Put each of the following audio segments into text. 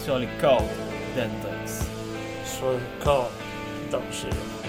sur les cordes d'Hendrix. Sur le corps d'un géant.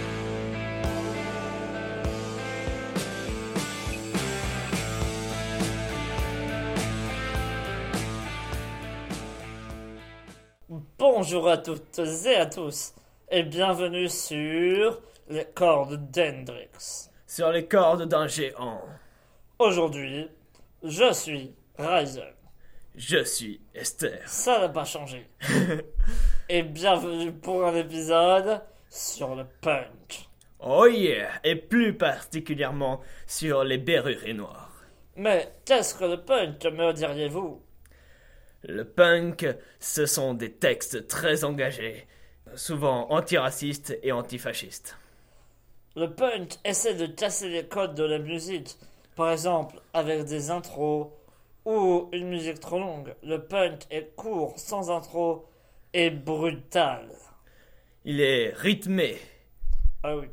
Bonjour à toutes et à tous, et bienvenue sur les cordes d'Hendrix. Sur les cordes d'un géant. Aujourd'hui, je suis Ryzen. Je suis Esther. Ça n'a pas changé. Et bienvenue pour un épisode sur le punk. Oh yeah! Et plus particulièrement sur les Berruriers noirs. Mais qu'est-ce que le punk, me diriez-vous? Le punk, ce sont des textes très engagés, souvent antiracistes et antifascistes. Le punk essaie de casser les codes de la musique, par exemple avec des intros ou une musique trop longue. Le punk est court, sans intro et brutal. Il est rythmé Ah oui.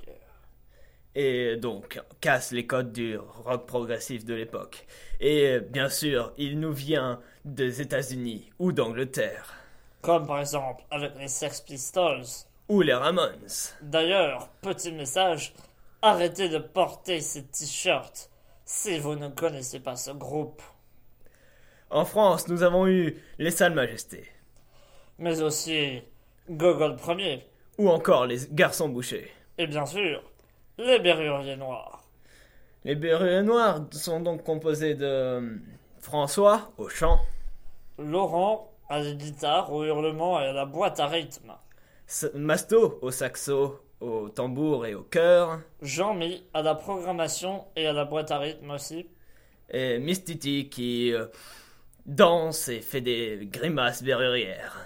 et donc casse les codes du rock progressif de l'époque. Et bien sûr, il nous vient des États-Unis ou d'Angleterre. Comme par exemple avec les Sex Pistols. Ou les Ramones. D'ailleurs, petit message, arrêtez de porter ces t-shirts si vous ne connaissez pas ce groupe. En France, nous avons eu les Salles Majestés. Mais aussi Gogol Premier. Ou encore les Garçons Bouchés. Et bien sûr, les Berruriers noirs. Les Berruriers noirs sont donc composés de François au chant, Laurent à la guitare, au hurlement et à la boîte à rythme. Masto au saxo, au tambour et au chœur, Jean-Mi à la programmation et à la boîte à rythme aussi. et Miss Titi qui danse et fait des grimaces berrurières.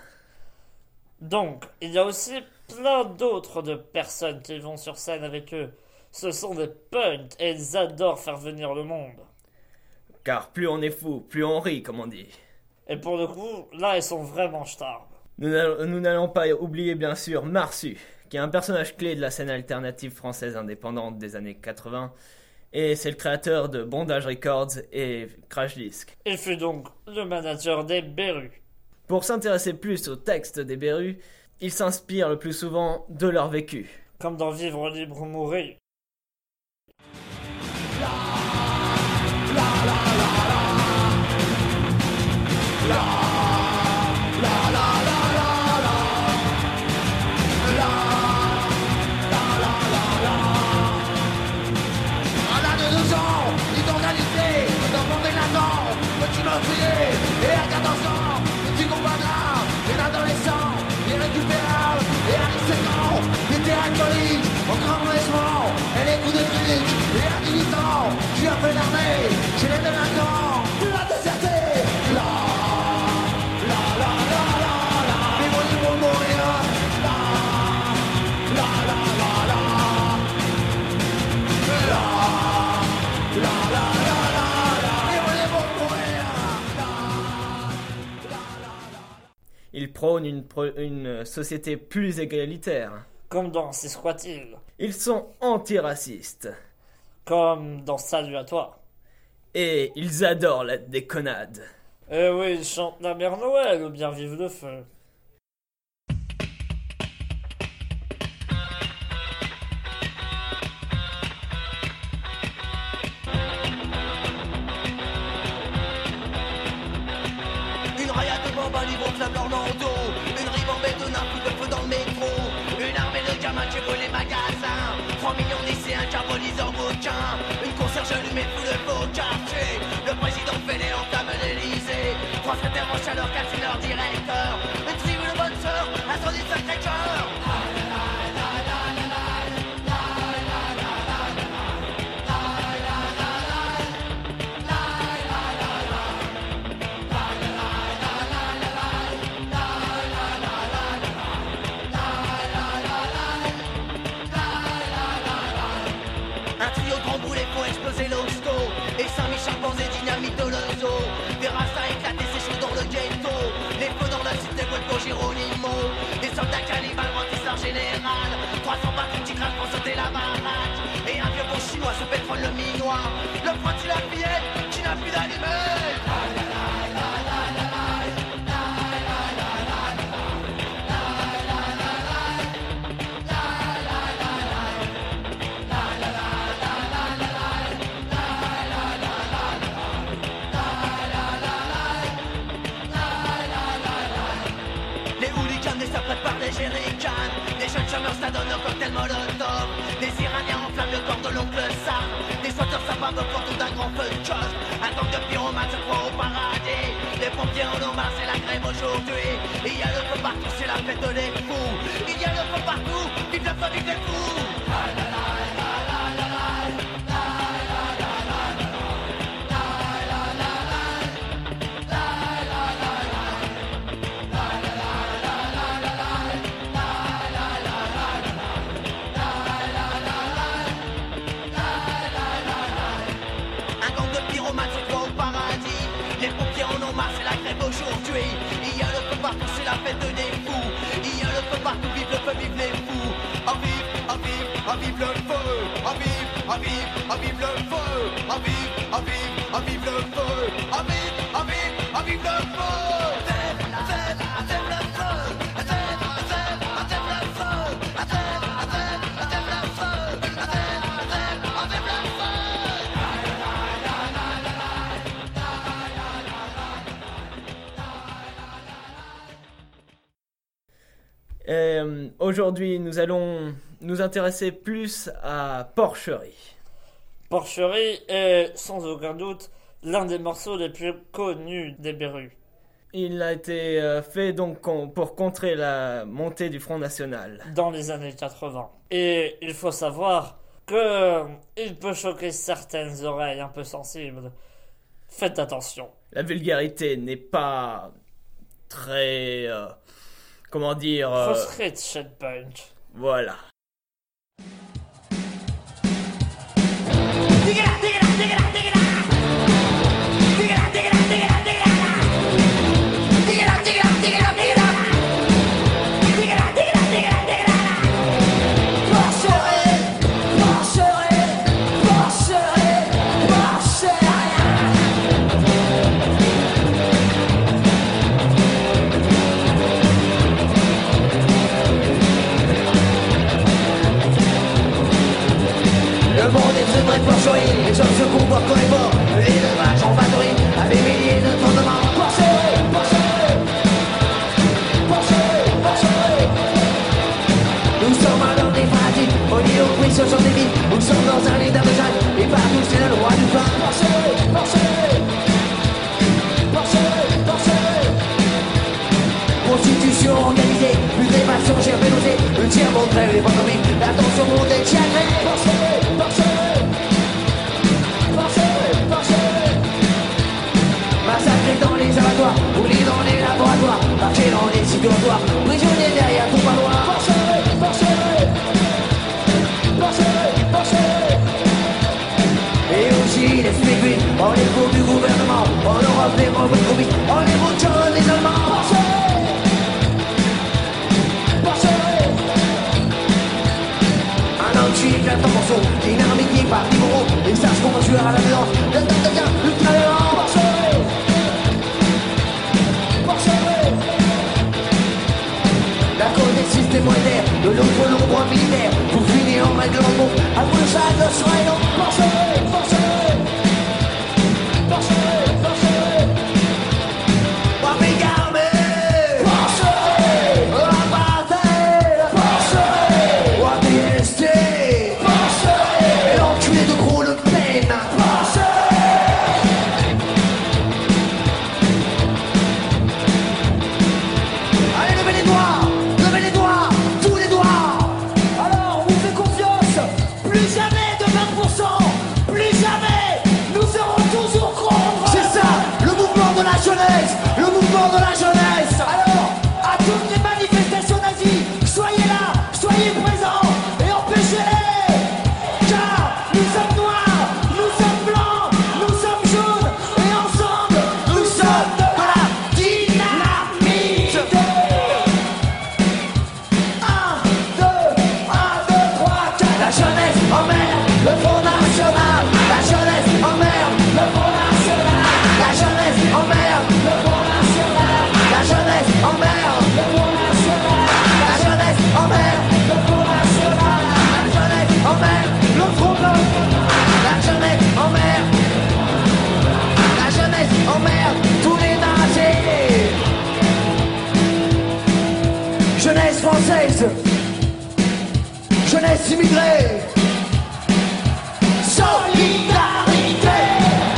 Donc, il y a aussi plein d'autres de personnes qui vont sur scène avec eux. Ce sont des punks et ils adorent faire venir le monde. Car plus on est fou, plus on rit, comme on dit. Et pour le coup, là, ils sont vraiment starbes. Nous n'allons pas oublier bien sûr Marsu, qui est un personnage clé de la scène alternative française indépendante des années 80, et c'est le créateur de Bondage Records et Crash Disc. Il fut donc le manager des Berus. Pour s'intéresser plus aux textes des Berus, il s'inspire le plus souvent de leur vécu. Comme dans Vivre libre ou mourir. Et à 14 ans, tu combattras un adolescent irrécupérable. Et à 17 ans, il était alcoolique, en grand enlèvement, et les coups de fric. Et à 18 ans, tu as fait l'armée, chez les délinquants, tu l'as déserté. La, la, la, la, la, la, mais mon livre pour mourir. La, la, la, la, la, la, la, la, la. Il prône une société plus égalitaire. Comme dans C'est soit-il. Ils sont antiracistes. Comme dans Salut à toi. Et ils adorent la déconnade. Eh oui, ils chantent la mère Noël ou bien Vive le feu. L'Orlando, une ribambelle de nains de feu dans le métro, une armée de gamins qui brûlent les magasins, 3 millions de lycéens carbonisent en bouquins, une concierge allumée fout le beau quartier, le président fêlé enflamme l'Elysée, 3 secrétaires en chaleur cassent leur directeur, une tribu de bonnes sœurs, incendie de Sacré-Cœur. Et Saint-Michel posé dynamite de l'ozo. Terrassa éclaté, c'est chaud dans le ghetto. Les feux dans la cité, Guelpo, Geronimo. Des soldats cannibales, remplissent leur général. 300 patrouilles qui crachent pour sauter la baraque. Et un vieux bon chinois sous pétrole le minois. Le pointu la fillette qui n'a plus d'allumette. en feu de chose. Un gang de pyromanes se croit au paradis. Les pompiers en ont marre, c'est la grève aujourd'hui. Il y a le feu partout, c'est la fête des fous. Il y a le feu partout, vive le feu, vive les fous. Aujourd'hui, il y a le feu partout, c'est la fête des fous. Il y a le feu partout, vive le feu, vive les fous. En vive, en vive, en vive le feu. En vive, en vive, en vive le feu. En vive, en vive, en vive le feu. En vive, en vive, en vive le feu. Vive le feu. Vive le feu. Vive le feu. Aujourd'hui, nous allons nous intéresser plus à Porcherie. Porcherie est sans aucun doute l'un des morceaux les plus connus des Berus. Il a été fait donc pour contrer la montée du Front National. Dans les années 80. Et il faut savoir que il peut choquer certaines oreilles un peu sensibles. Faites attention. La vulgarité n'est pas très... comment dire... Frustrate shit punch. Voilà. Le monde est très près de Porcherie, les hommes se comportent comme les morts. L'élevage en batterie, à des milliers de fondements. Porcherie, Porcherie, Porcherie, Porcherie. Nous sommes à l'heure des pratiques, on y est au prix sur des vies. Nous sommes dans un lit d'abattage, et partout c'est le roi du pain. Porcherie, Porcherie, Porcherie, Porcherie. Constitution organisée, putréfaction gerbenosée. Le tiers montre les points comiques, l'attention monte et tiagrée. Porcherie, Porcherie, Porcherie, Porcherie. Massacrés dans les abattoirs, brûlés dans les laboratoires, marchés dans les sites dortoirs, prisonniers derrière tout parloir. Porcherie, Porcherie, Porcherie, Porcherie. Et aussi les spécules, en les cours du gouvernement, en Europe des mauvais commis, en les routes des Allemands. Porcherie, Porcherie. Un anti un morceau, dynamique par Liboro, les sages conventuels à la violence, le temps ultra violent. Porcherie, Porcherie. La cause des systèmes monétaires, de l'autre l'ombre militaire, pour finir en règlement bon, à vous le sac, le soin et non. Porcherie, Porcherie, Porcherie, Porcherie. Pas mégarmé, Porcherie, apartheid, Porcherie, ou ABST, Porcherie, et l'enculé de gros Le Pen, Porcherie. Allez, levez les doigts, tous les doigts. Alors, on vous fait confiance, plus jamais de 20%, plus jamais, nous serons toujours contre. C'est ça, le mouvement de la jeunesse, le mouvement de la jeunesse. Alors, à toutes les manifestations nazies, soyez là, soyez présents et empêchez-les. Car nous sommes noirs, nous sommes blancs, nous sommes jaunes et ensemble, nous sommes de la dynamite. 1, 2, 3, 4. La jeunesse emmerde le Front National. La jeunesse emmerde le Front National. La jeunesse emmerde le Front National. La jeunesse emmerde le Front National. La jeunesse emmerde le Front National. La jeunesse emmerde le Front National. La jeunesse emmerde. La jeunesse emmerde tous les nazis. Jeunesse française, jeunesse immigrée, solidarité.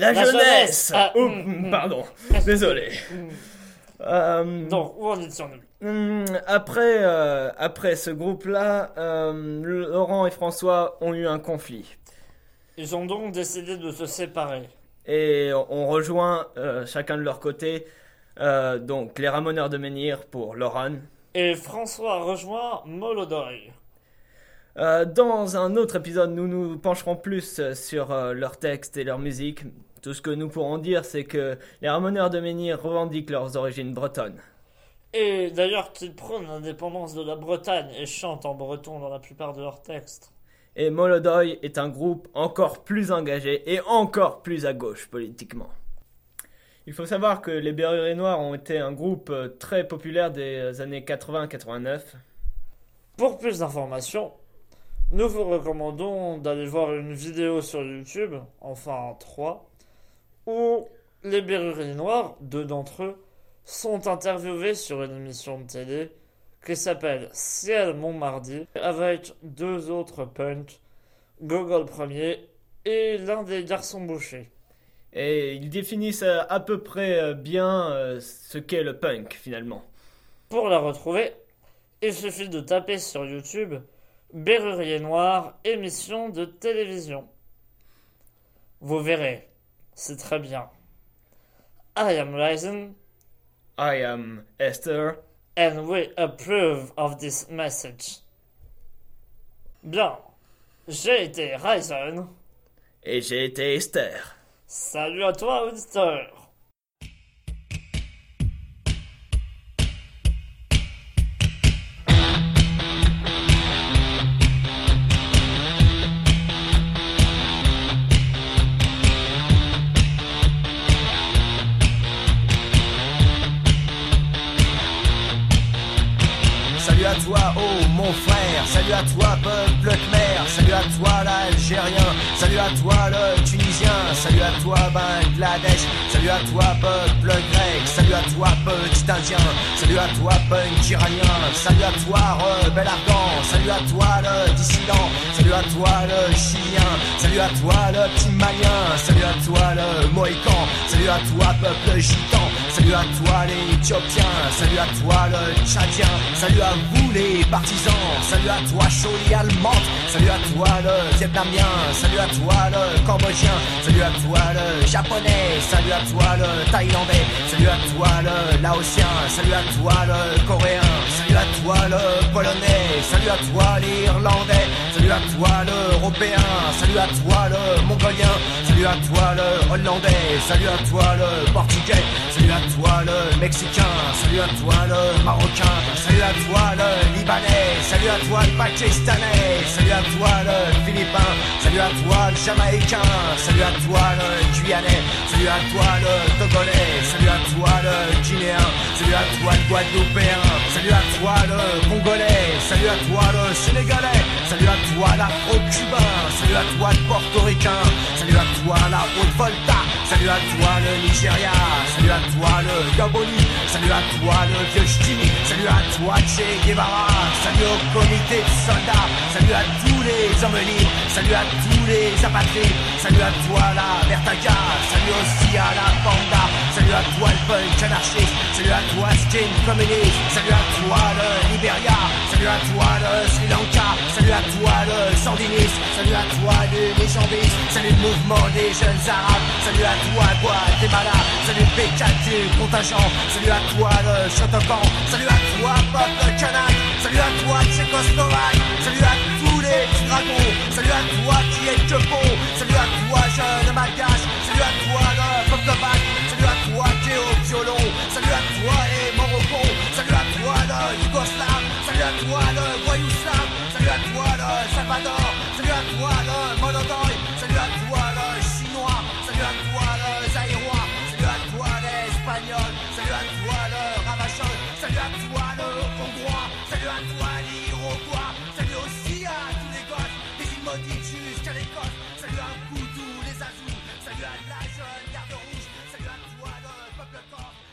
La jeunesse. Ah, Pardon, désolé. Donc, où en étions-nous? Après ce groupe-là, Laurent et François ont eu un conflit. Ils ont donc décidé de se séparer. Et on rejoint chacun de leur côté, donc les Ramoneurs de Menhir pour Laurent. Et François rejoint Molodoy. Dans un autre épisode, nous nous pencherons plus sur leurs textes et leur musique. Tout ce que nous pourrons dire, c'est que les Ramoneurs de Menhir revendiquent leurs origines bretonnes. Et d'ailleurs qu'ils prônent l'indépendance de la Bretagne et chantent en breton dans la plupart de leurs textes. Et Molodoy est un groupe encore plus engagé et encore plus à gauche politiquement. Il faut savoir que les Berruriers Noirs ont été un groupe très populaire des années 80-89. Pour plus d'informations, nous vous recommandons d'aller voir une vidéo sur YouTube, enfin 3, où les Berruriers Noirs, 2 d'entre eux, sont interviewés sur une émission de télé qui s'appelle Ciel Montmardi, avec 2 autres punks, Gogol Premier et l'un des garçons bouchers. Et ils définissent à peu près bien ce qu'est le punk finalement. Pour la retrouver, il suffit de taper sur YouTube Berruriers Noirs, émission de télévision. Vous verrez, c'est très bien. I am Ryzen, I am Esther. and we approve of this message. Bien, j'ai été Ryzen. Et j'ai été Esther. Salut à toi, auditeur. Salut à toi, oh mon frère, salut à toi, peuple khmer, salut à toi, l'Algérien, salut à toi, le Tunisien, salut à toi, Bangladesh, salut à toi, peuple grec, salut à toi, petit Indien, salut à toi, punk iranien, salut à toi, rebelle afghan, salut à toi, le dissident, salut à toi, le chilien, salut à toi, le petit malien, salut à toi, le mohican, salut à toi, peuple gitan, salut à toi, les éthiopiens, salut à toi, le tchadien, salut à vous les partisans, salut à toi Choli allemande, salut à toi le vietnamien, salut à toi le cambodgien, salut à toi le japonais, salut à toi le thaïlandais, salut à toi le laotien, salut à toi le coréen, salut à toi le polonais, salut à toi l'irlandais, salut à toi l'européen, salut à toi le mongolien, salut à toi le hollandais, salut à toi le portugais, salut à toi le mexicain, salut à toi le marocain, salut à toi le libanais, salut à toi le pakistanais, salut à toi le philippin, salut à toi le jamaïcain, salut à toi le guyanais, salut à toi le togolais, salut à toi le guinéen, salut à toi le guadeloupéen, salut à toi le congolais, salut à toi le sénégalais, salut à toi l'afro-cubain, salut à toi le portoricain, salut à toi la Haute-Volta, salut à toi le Nigeria, salut à toi le Gaboni, salut à toi le vieux Ch'timi, salut à toi Che Guevara, salut au comité de soldats, salut à tous les hommes libres, salut à tous les apatrides, salut à toi la Vertaga, salut aussi à la Panda, salut à toi le punk anarchiste, salut à toi skin communiste, salut à toi le Liberia, salut à toi le Sri Lanka, salut à toi le sandiniste, salut à toi le légendiste, salut le mouvement des jeunes arabes, salut à toi Guatemala, salut le P4 du contingent, salut à toi le Shotokan, salut à toi peuple kanak, salut à toi Tchécoslovaque, salut à tous les petits dragons, salut à toi qui est que bon, salut à toi jeune malgache, salut à toi le peuple bac, salut à toi qui est au violon, salut à toi les Morocco, salut à toi le Yougoslave, salut à toi le Voyouslav, salut à toi le Salvador, salut à toi le Monodoy, salut à toi le Chinois, salut à toi le Zaïrois, salut à toi l'Espagnol, salut à toi le Ravachol, salut à toi le Hongrois, salut à toi l'Iroquois, salut aussi à tous les gosses, des îles maudites jusqu'à l'Écosse, salut à vous tous les Azous, salut à la jeune garde rouge, salut à toi le peuple corse.